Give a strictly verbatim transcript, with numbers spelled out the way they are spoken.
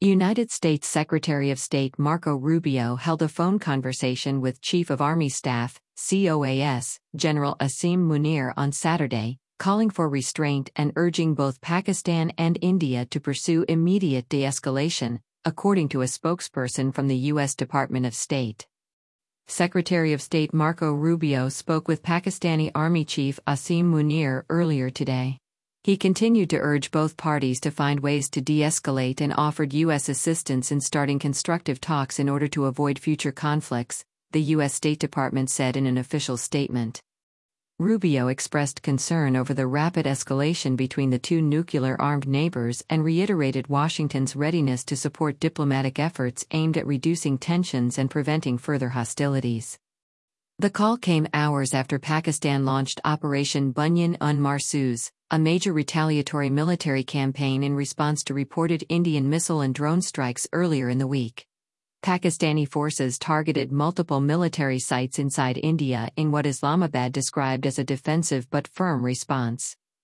United States Secretary of State Marco Rubio held a phone conversation with Chief of Army Staff, C O A S, General Asim Munir on Saturday, calling for restraint and urging both Pakistan and India to pursue immediate de-escalation, according to a spokesperson from the U S Department of State. Secretary of State Marco Rubio spoke with Pakistani Army Chief Asim Munir earlier today. He continued to urge both parties to find ways to de-escalate and offered U S assistance in starting constructive talks in order to avoid future conflicts, the U S State Department said in an official statement. Rubio expressed concern over the rapid escalation between the two nuclear-armed neighbors and reiterated Washington's readiness to support diplomatic efforts aimed at reducing tensions and preventing further hostilities. The call came hours after Pakistan launched Operation Bunyan un Marsoos, a major retaliatory military campaign in response to reported Indian missile and drone strikes earlier in the week. Pakistani forces targeted multiple military sites inside India in what Islamabad described as a defensive but firm response.